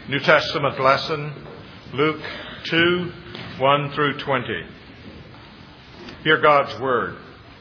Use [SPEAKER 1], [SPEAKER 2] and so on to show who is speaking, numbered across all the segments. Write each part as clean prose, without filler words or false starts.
[SPEAKER 1] New Testament lesson, Luke 2, 1 through 20. Hear God's word.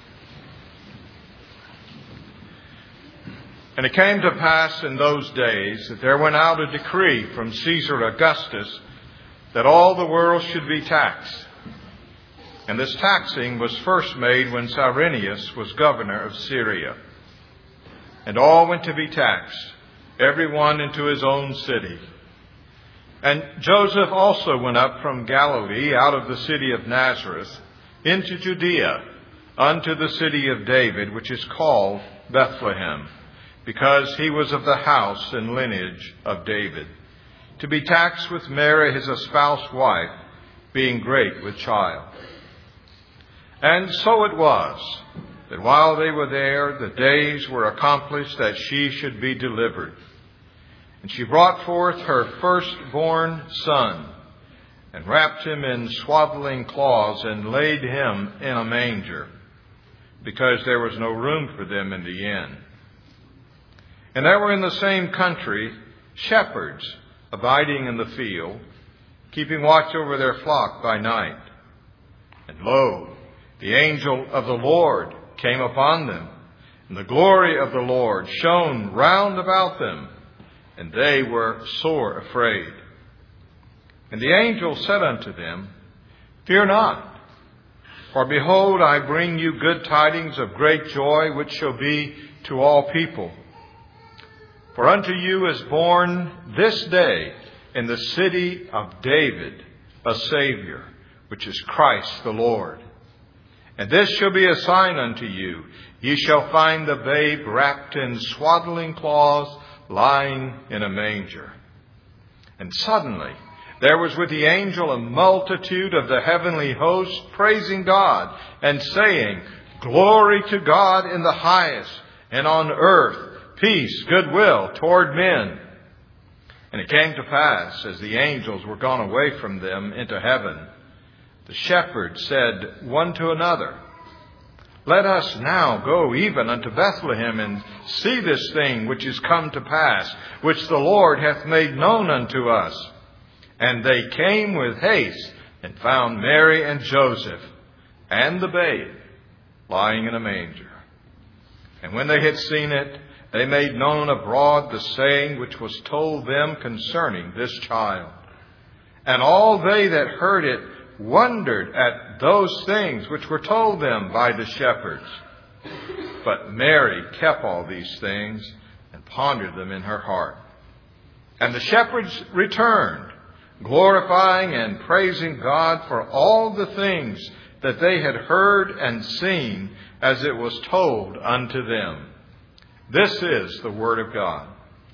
[SPEAKER 1] And it came to pass in those days that there went out a decree from Caesar Augustus that all the world should be taxed. And this taxing was first made when Cyrenius was governor of Syria. And all went to be taxed, every one into his own city. And Joseph also went up from Galilee out of the city of Nazareth into Judea unto the city of David, which is called Bethlehem, because he was of the house and lineage of David, to be taxed with Mary his espoused wife, being great with child. And so it was, that while they were there, the days were accomplished that she should be delivered. And she brought forth her firstborn son, and wrapped him in swaddling cloths, and laid him in a manger, because there was no room for them in the inn. And there were in the same country shepherds abiding in the field, keeping watch over their flock by night. And lo, the angel of the Lord came upon them, and the glory of the Lord shone round about them, and they were sore afraid. And the angel said unto them, Fear not, for behold, I bring you good tidings of great joy, which shall be to all people. For unto you is born this day in the city of David a Savior, which is Christ the Lord. And this shall be a sign unto you. Ye shall find the babe wrapped in swaddling cloths, lying in a manger. And suddenly there was with the angel a multitude of the heavenly host, praising God and saying, Glory to God in the highest, and on earth peace, goodwill toward men. And it came to pass, as the angels were gone away from them into heaven, the shepherds said one to another, Let us now go even unto Bethlehem, and see this thing which is come to pass, which the Lord hath made known unto us. And they came with haste, and found Mary and Joseph, and the babe lying in a manger. And when they had seen it, they made known abroad the saying which was told them concerning this child. And all they that heard it wondered at those things which were told them by the shepherds. But Mary kept all these things and pondered them in her heart. And the shepherds returned, glorifying and praising God for all the things that they had heard and seen, as it was told unto them. This is the word of God.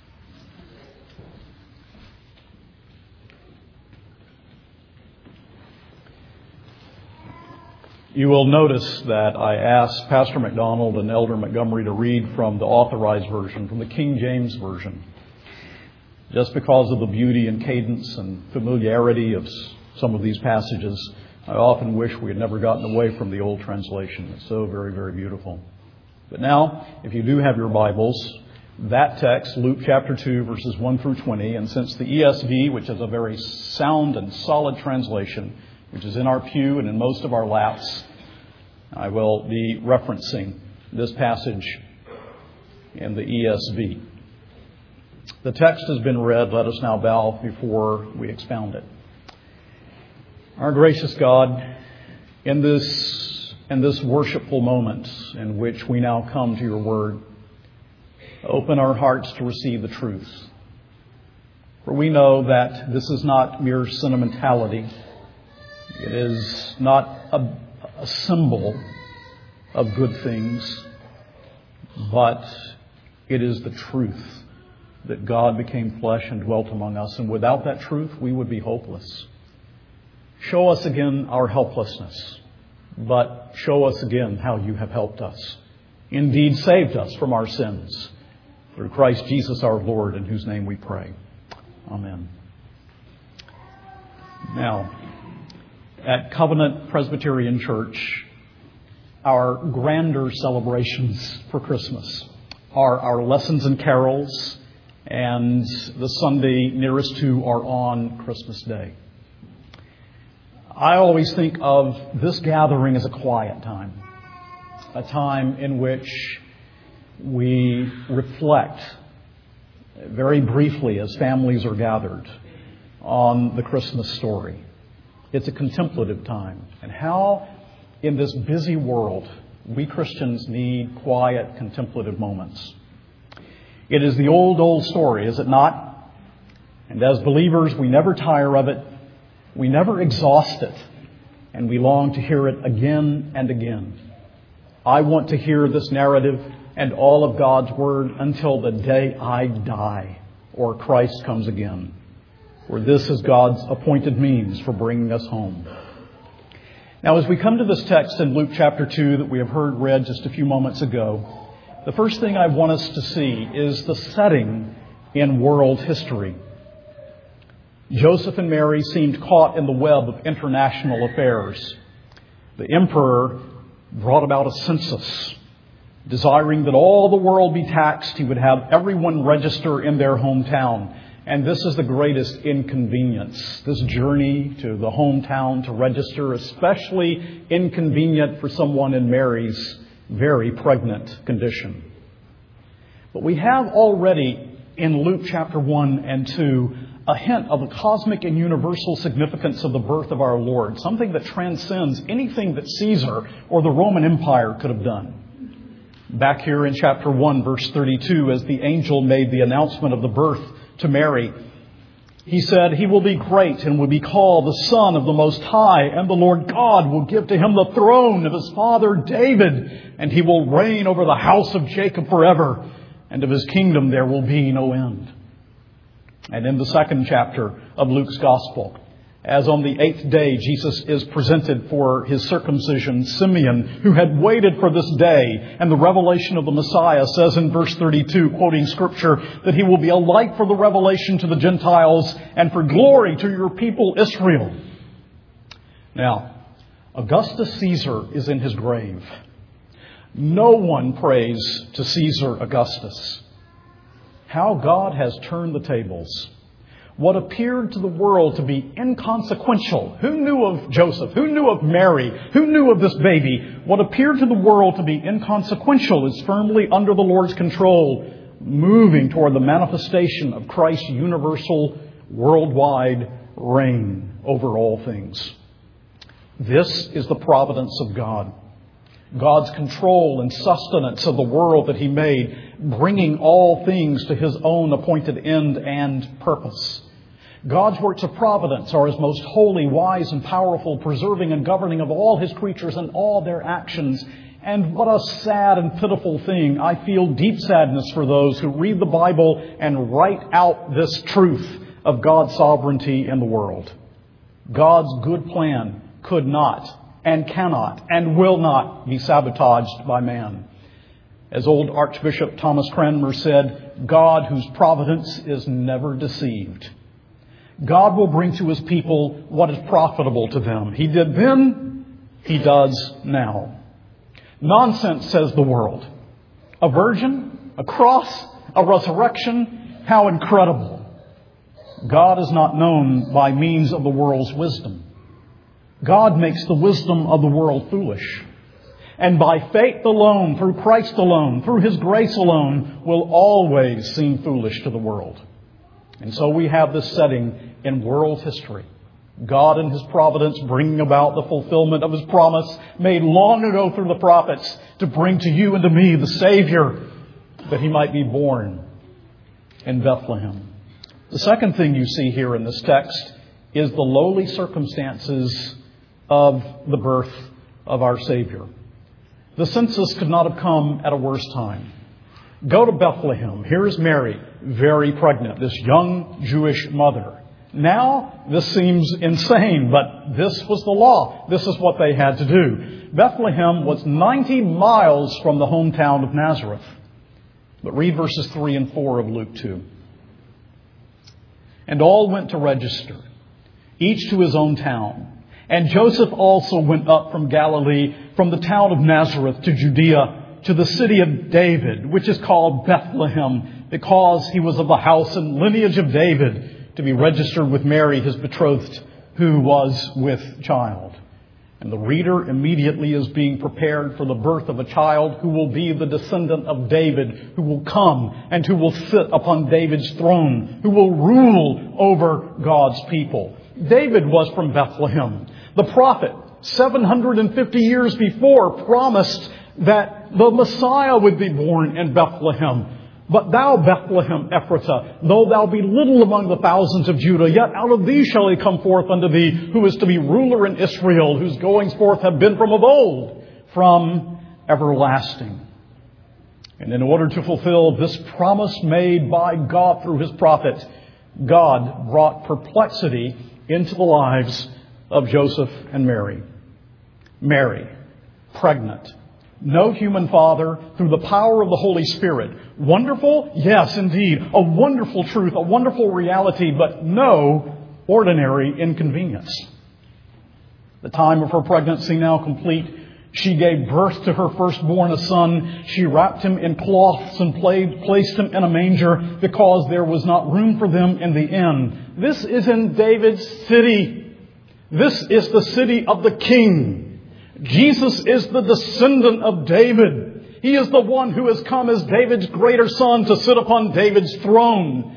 [SPEAKER 2] You will notice that I asked Pastor McDonald and Elder Montgomery to read from the Authorized Version, from the King James Version, just because of the beauty and cadence and familiarity of some of these passages. I often wish we had never gotten away from the old translation. It's so very, very beautiful. But now, if you do have your Bibles, that text, Luke chapter 2, verses 1 through 20, and since the ESV, which is a very sound and solid translation, which is in our pew and in most of our laps, I will be referencing this passage in the ESV. The text has been read. Let us now bow before we expound it. Our gracious God, in this worshipful moment in which we now come to your word, open our hearts to receive the truth. For we know that this is not mere sentimentality. It is not a symbol of good things, but it is the truth that God became flesh and dwelt among us. And without that truth, we would be hopeless. Show us again our helplessness, but show us again how you have helped us. Indeed, saved us from our sins. Through Christ Jesus our Lord, in whose name we pray. Amen. Now, at Covenant Presbyterian Church, our grander celebrations for Christmas are our lessons and carols and the Sunday nearest to are on Christmas Day. I always think of this gathering as a quiet time, a time in which we reflect very briefly as families are gathered on the Christmas story. It's a contemplative time. And how in this busy world we Christians need quiet, contemplative moments. It is the old story, is it not? And as believers, we never tire of it. We never exhaust it. And we long to hear it again and again. I want to hear this narrative and all of God's Word until the day I die or Christ comes again. For this is God's appointed means for bringing us home. Now, as we come to this text in Luke chapter 2 that we have heard read just a few moments ago, the first thing I want us to see is the setting in world history. Joseph and Mary seemed caught in the web of international affairs. The emperor brought about a census, desiring that all the world be taxed. He would have everyone register in their hometown. And this is the greatest inconvenience. This journey to the hometown to register, especially inconvenient for someone in Mary's very pregnant condition. But we have already in Luke chapter 1 and 2 a hint of the cosmic and universal significance of the birth of our Lord, something that transcends anything that Caesar or the Roman Empire could have done. Back here in chapter 1, verse 32, as the angel made the announcement of the birth to Mary, he said, "He will be great and will be called the Son of the Most High, and the Lord God will give to him the throne of his father David, and he will reign over the house of Jacob forever, and of his kingdom there will be no end." And in the second chapter of Luke's Gospel, as on the 8th day Jesus is presented for his circumcision, Simeon, who had waited for this day, and the revelation of the Messiah, says in verse 32, quoting Scripture, that he will be a light for the revelation to the Gentiles and for glory to your people Israel. Now, Augustus Caesar is in his grave. No one prays to Caesar Augustus. How God has turned the tables. What appeared to the world to be inconsequential. Who knew of Joseph? Who knew of Mary? Who knew of this baby? What appeared to the world to be inconsequential is firmly under the Lord's control, moving toward the manifestation of Christ's universal, worldwide reign over all things. This is the providence of God. God's control and sustenance of the world that He made, bringing all things to His own appointed end and purpose. God's works of providence are His most holy, wise, and powerful, preserving and governing of all His creatures and all their actions. And what a sad and pitiful thing. I feel deep sadness for those who read the Bible and write out this truth of God's sovereignty in the world. God's good plan could not and cannot and will not be sabotaged by man. As old Archbishop Thomas Cranmer said, God whose providence is never deceived. God will bring to His people what is profitable to them. He did then, He does now. Nonsense, says the world. A virgin, a cross, a resurrection, how incredible. God is not known by means of the world's wisdom. God makes the wisdom of the world foolish. And by faith alone, through Christ alone, through His grace alone, will always seem foolish to the world. And so we have this setting in world history. God in His providence bringing about the fulfillment of His promise made long ago through the prophets to bring to you and to me the Savior, that He might be born in Bethlehem. The second thing you see here in this text is the lowly circumstances of the birth of our Savior. The census could not have come at a worse time. Go to Bethlehem. Here is Mary, very pregnant, this young Jewish mother. Now, this seems insane, but this was the law. This is what they had to do. Bethlehem was 90 miles from the hometown of Nazareth. But read verses 3 and 4 of Luke 2. And all went to register, each to his own town. And Joseph also went up from Galilee, from the town of Nazareth to Judea, to the city of David, which is called Bethlehem, because he was of the house and lineage of David, to be registered with Mary, his betrothed, who was with child. And the reader immediately is being prepared for the birth of a child who will be the descendant of David, who will come and who will sit upon David's throne, who will rule over God's people. David was from Bethlehem. The prophet, 750 years before, promised that the Messiah would be born in Bethlehem. But thou, Bethlehem Ephratah, though thou be little among the thousands of Judah, yet out of thee shall he come forth unto thee, who is to be ruler in Israel, whose goings forth have been from of old, from everlasting. And in order to fulfill this promise made by God through his prophet, God brought perplexity into the lives of Joseph and Mary. Mary, pregnant. No human father, through the power of the Holy Spirit. Wonderful? Yes, indeed. A wonderful truth, a wonderful reality, but no ordinary inconvenience. The time of her pregnancy now complete, she gave birth to her firstborn, a son. She wrapped him in cloths and placed him in a manger because there was not room for them in the inn. This is in David's city. This is the city of the King. Jesus is the descendant of David. He is the one who has come as David's greater son to sit upon David's throne.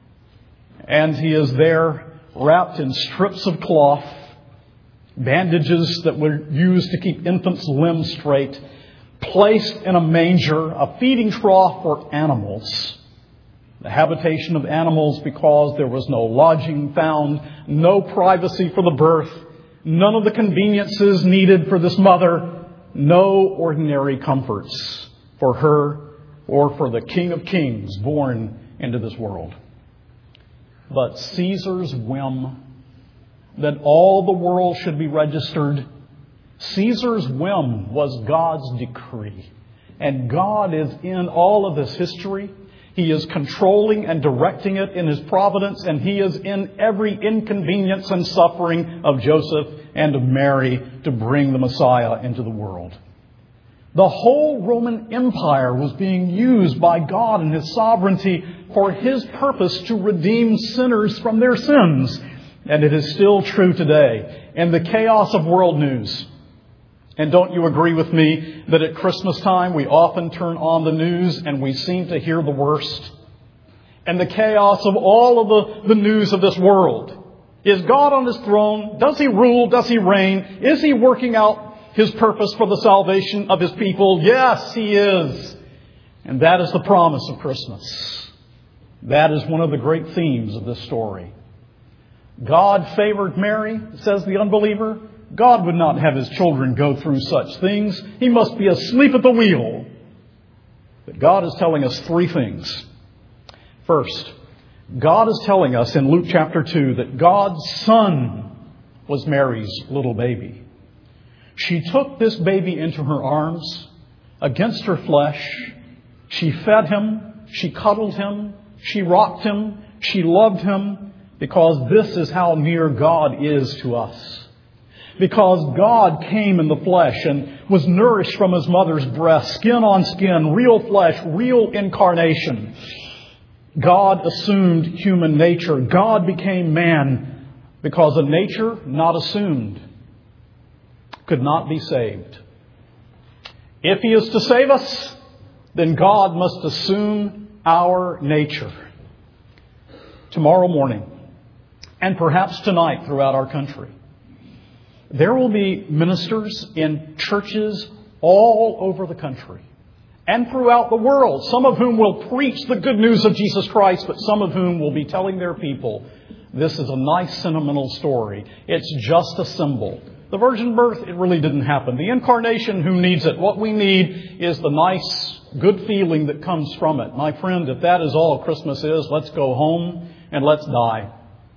[SPEAKER 2] And he is there wrapped in strips of cloth, bandages that were used to keep infants' limbs straight, placed in a manger, a feeding trough for animals. The habitation of animals because there was no lodging found, no privacy for the birth, none of the conveniences needed for this mother, no ordinary comforts for her or for the King of Kings born into this world. But Caesar's whim that all the world should be registered, Caesar's whim was God's decree. And God is in all of this history. He is controlling and directing it in His providence, and He is in every inconvenience and suffering of Joseph and of Mary to bring the Messiah into the world. The whole Roman Empire was being used by God in His sovereignty for His purpose to redeem sinners from their sins. And it is still true today. In the chaos of world news, and don't you agree with me that at Christmas time we often turn on the news and we seem to hear the worst? And the chaos of all of the news of this world. Is God on His throne? Does He rule? Does He reign? Is He working out His purpose for the salvation of His people? Yes, He is. And that is the promise of Christmas. That is one of the great themes of this story. God favored Mary, says the unbeliever. God would not have His children go through such things. He must be asleep at the wheel. But God is telling us three things. First, God is telling us in Luke chapter 2 that God's Son was Mary's little baby. She took this baby into her arms against her flesh. She fed Him. She cuddled Him. She rocked Him. She loved Him, because this is how near God is to us. Because God came in the flesh and was nourished from His mother's breast, skin on skin, real flesh, real incarnation. God assumed human nature. God became man because a nature not assumed could not be saved. If He is to save us, then God must assume our nature. Tomorrow morning, and perhaps tonight throughout our country, there will be ministers in churches all over the country and throughout the world, some of whom will preach the good news of Jesus Christ, but some of whom will be telling their people, this is a nice sentimental story. It's just a symbol. The virgin birth, it really didn't happen. The incarnation, who needs it? What we need is the nice, good feeling that comes from it. My friend, if that is all Christmas is, let's go home and let's die.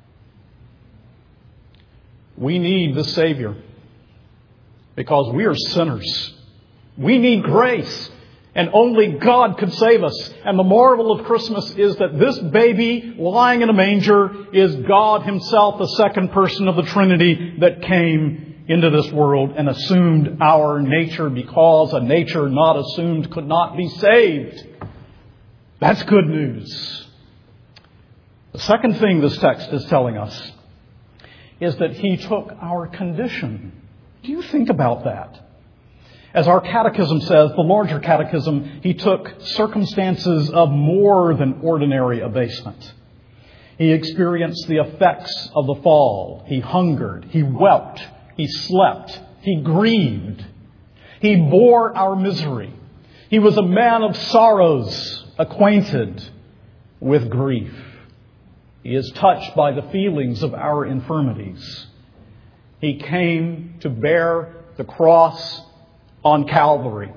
[SPEAKER 2] We need the Savior because we are sinners. We need grace, and only God could save us. And the marvel of Christmas is that this baby lying in a manger is God Himself, the second person of the Trinity that came into this world and assumed our nature, because a nature not assumed could not be saved. That's good news. The second thing this text is telling us is that He took our condition. Do you think about that? As our catechism says, the larger catechism, He took circumstances of more than ordinary abasement. He experienced the effects of the fall. He hungered. He wept. He slept. He grieved. He bore our misery. He was a man of sorrows, acquainted with grief. He is touched by the feelings of our infirmities. He came to bear the cross on Calvary.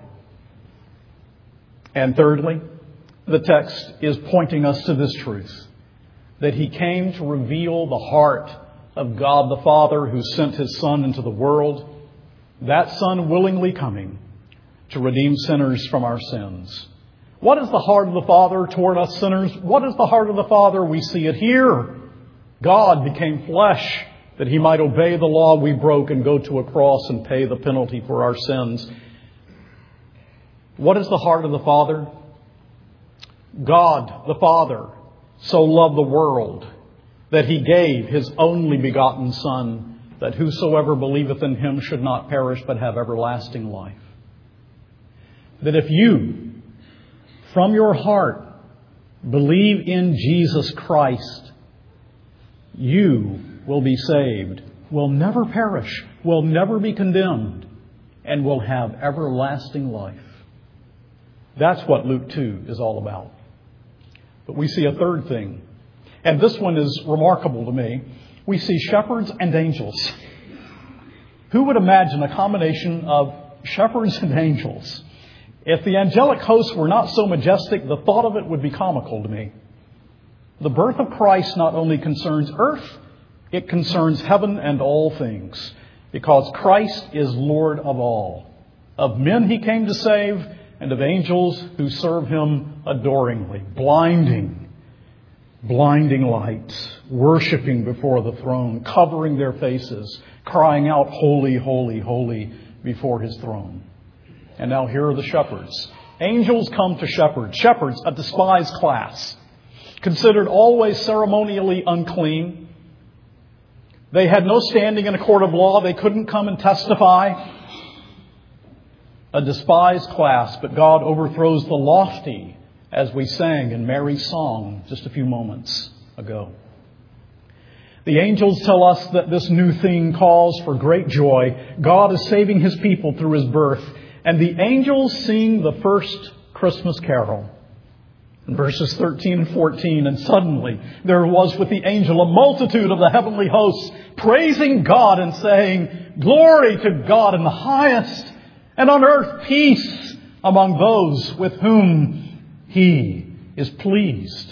[SPEAKER 2] And thirdly, the text is pointing us to this truth, that He came to reveal the heart of God the Father who sent His Son into the world, that Son willingly coming to redeem sinners from our sins. What is the heart of the Father toward us sinners? What is the heart of the Father? We see it here. God became flesh that He might obey the law we broke and go to a cross and pay the penalty for our sins. What is the heart of the Father? God the Father so loved the world that He gave His only begotten Son, that whosoever believeth in Him should not perish but have everlasting life. That if you, from your heart, believe in Jesus Christ, you will be saved, will never perish, will never be condemned, and will have everlasting life. That's what Luke 2 is all about. But we see a third thing, and this one is remarkable to me. We see shepherds and angels. Who would imagine a combination of shepherds and angels? If the angelic hosts were not so majestic, the thought of it would be comical to me. The birth of Christ not only concerns earth, it concerns heaven and all things, because Christ is Lord of all. Of men He came to save, and of angels who serve Him adoringly. Blinding lights, worshiping before the throne, covering their faces, crying out, "Holy, holy, holy," before His throne. And now here are the shepherds. Angels come to shepherds. Shepherds, a despised class, considered always ceremonially unclean. They had no standing in a court of law. They couldn't come and testify. A despised class, but God overthrows the lofty, as we sang in Mary's song just a few moments ago. The angels tell us that this new thing calls for great joy. God is saving His people through His birth. And the angels sing the first Christmas carol. In verses 13 and 14, and suddenly there was with the angel a multitude of the heavenly hosts, praising God and saying, "Glory to God in the highest, and on earth peace among those with whom He is pleased."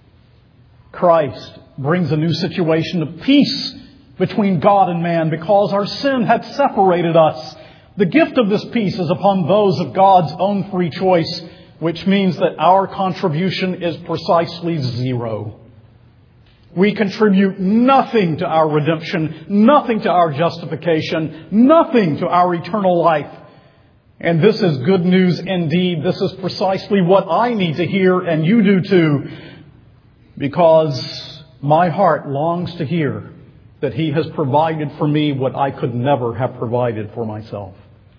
[SPEAKER 2] Christ brings a new situation of peace between God and man because our sin had separated us. The gift of this peace is upon those of God's own free choice, which means that our contribution is precisely zero. We contribute nothing to our redemption, nothing to our justification, nothing to our eternal life. And this is good news indeed. This is precisely what I need to hear, and you do too, because my heart longs to hear that He has provided for me what I could never have provided for myself.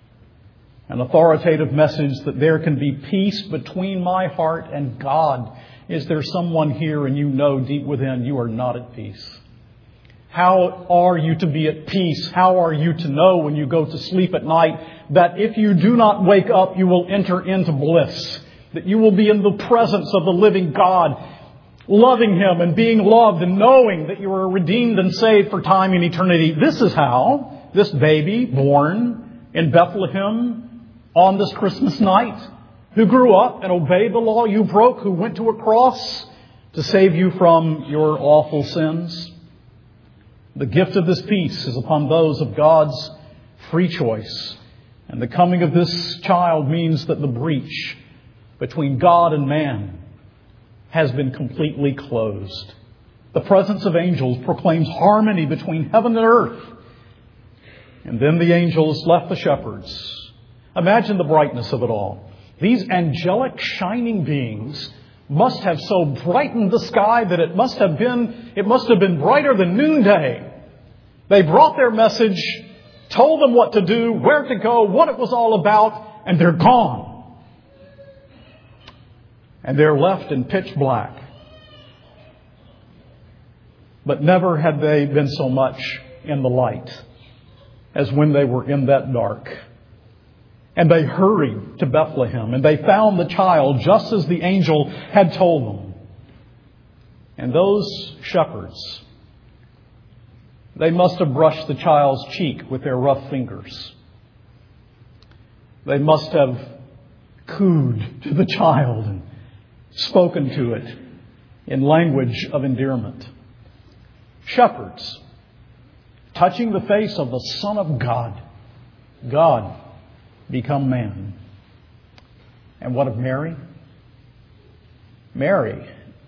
[SPEAKER 2] An authoritative message that there can be peace between my heart and God. Is there someone here and you know deep within you are not at peace? How are you to be at peace? How are you to know when you go to sleep at night that if you do not wake up, you will enter into bliss? That you will be in the presence of the living God, loving Him and being loved and knowing that you are redeemed and saved for time and eternity. This is how this baby born in Bethlehem on this Christmas night, who grew up and obeyed the law you broke, who went to a cross to save you from your awful sins. The gift of this peace is upon those of God's free choice. And the coming of this child means that the breach between God and man has been completely closed. The presence of angels proclaims harmony between heaven and earth. And then the angels left the shepherds. Imagine the brightness of it all. These angelic shining beings must have so brightened the sky that it must have been brighter than noonday. They brought their message, told them what to do, where to go, what it was all about, and they're gone. And they're left in pitch black. But never had they been so much in the light as when they were in that dark. And they hurried to Bethlehem, and they found the child just as the angel had told them. And those shepherds, they must have brushed the child's cheek with their rough fingers. They must have cooed to the child and spoken to it in language of endearment. Shepherds, touching the face of the Son of God, God become man. And what of Mary? Mary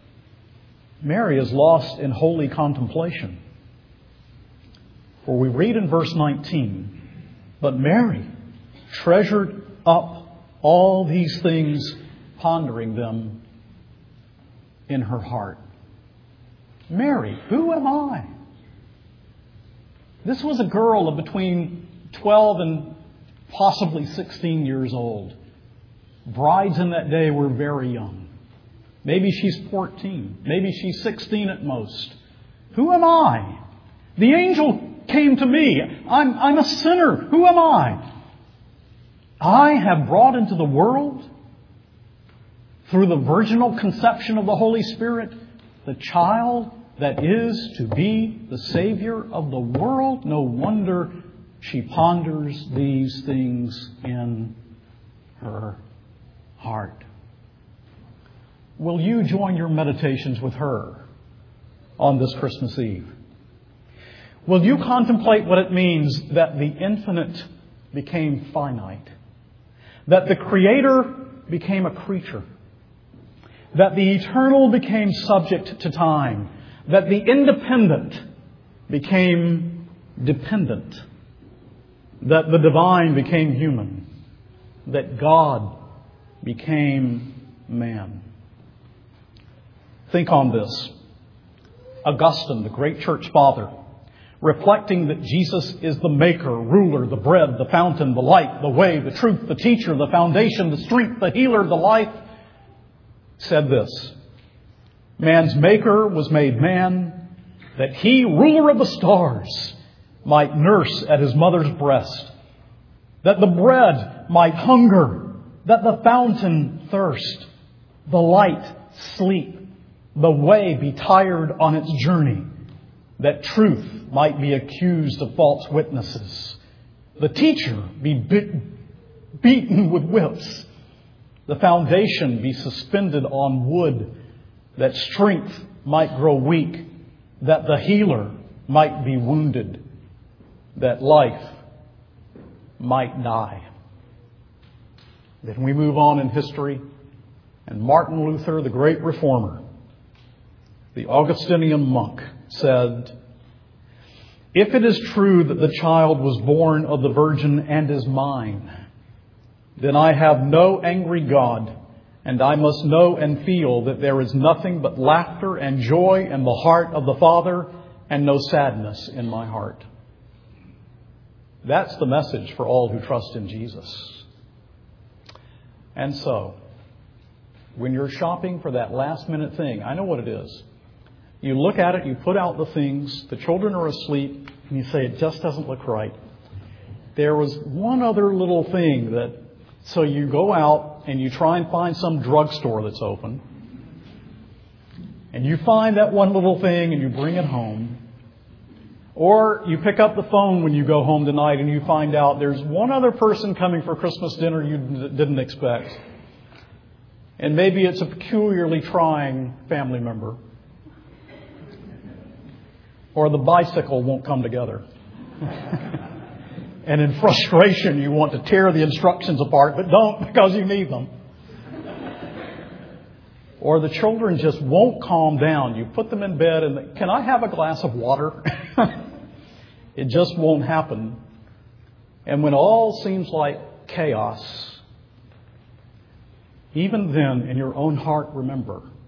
[SPEAKER 2] is lost in holy contemplation. For we read in verse 19, but Mary treasured up all these things, pondering them in her heart. Mary, who am I? This was a girl of between 12 and possibly 16 years old. Brides in that day were very young. Maybe she's 14. Maybe she's 16 at most. Who am I? The angel came to me. I'm a sinner. Who am I? I have brought into the world, through the virginal conception of the Holy Spirit, the child that is to be the Savior of the world. No wonder she ponders these things in her heart. Will you join your meditations with her on this Christmas Eve? Will you contemplate what it means that the infinite became finite? That the Creator became a creature? That the eternal became subject to time? That the independent became dependent? That the divine became human? That God became man? Think on this. Augustine, the great church father, reflecting that Jesus is the maker, ruler, the bread, the fountain, the light, the way, the truth, the teacher, the foundation, the strength, the healer, the life, said this: man's maker was made man, that he, ruler of the stars, might nurse at his mother's breast, that the bread might hunger, that the fountain thirst, the light sleep, the way be tired on its journey, that truth might be accused of false witnesses, the teacher be beaten with whips, the foundation be suspended on wood, that strength might grow weak, that the healer might be wounded, that life might die. Then we move on in history, and Martin Luther, the great reformer, the Augustinian monk, said, if it is true that the child was born of the Virgin and is mine, then I have no angry God, and I must know and feel that there is nothing but laughter and joy in the heart of the Father, and no sadness in my heart. That's the message for all who trust in Jesus. And so, when you're shopping for that last minute thing, I know what it is. You look at it, you put out the things, the children are asleep, and you say, it just doesn't look right. There was one other little thing that, so you go out and you try and find some drugstore that's open, and you find that one little thing and you bring it home. Or you pick up the phone when you go home tonight and you find out there's one other person coming for Christmas dinner you didn't expect. And maybe it's a peculiarly trying family member. Or the bicycle won't come together. And in frustration, you want to tear the instructions apart, but don't, because you need them. Or the children just won't calm down. You put them in bed and, can I have a glass of water? It just won't happen. And when all seems like chaos, even then in your own heart, remember,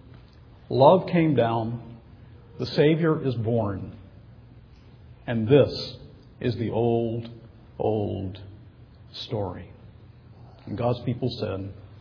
[SPEAKER 2] Love came down. The Savior is born. And this is the old, old story. And God's people said,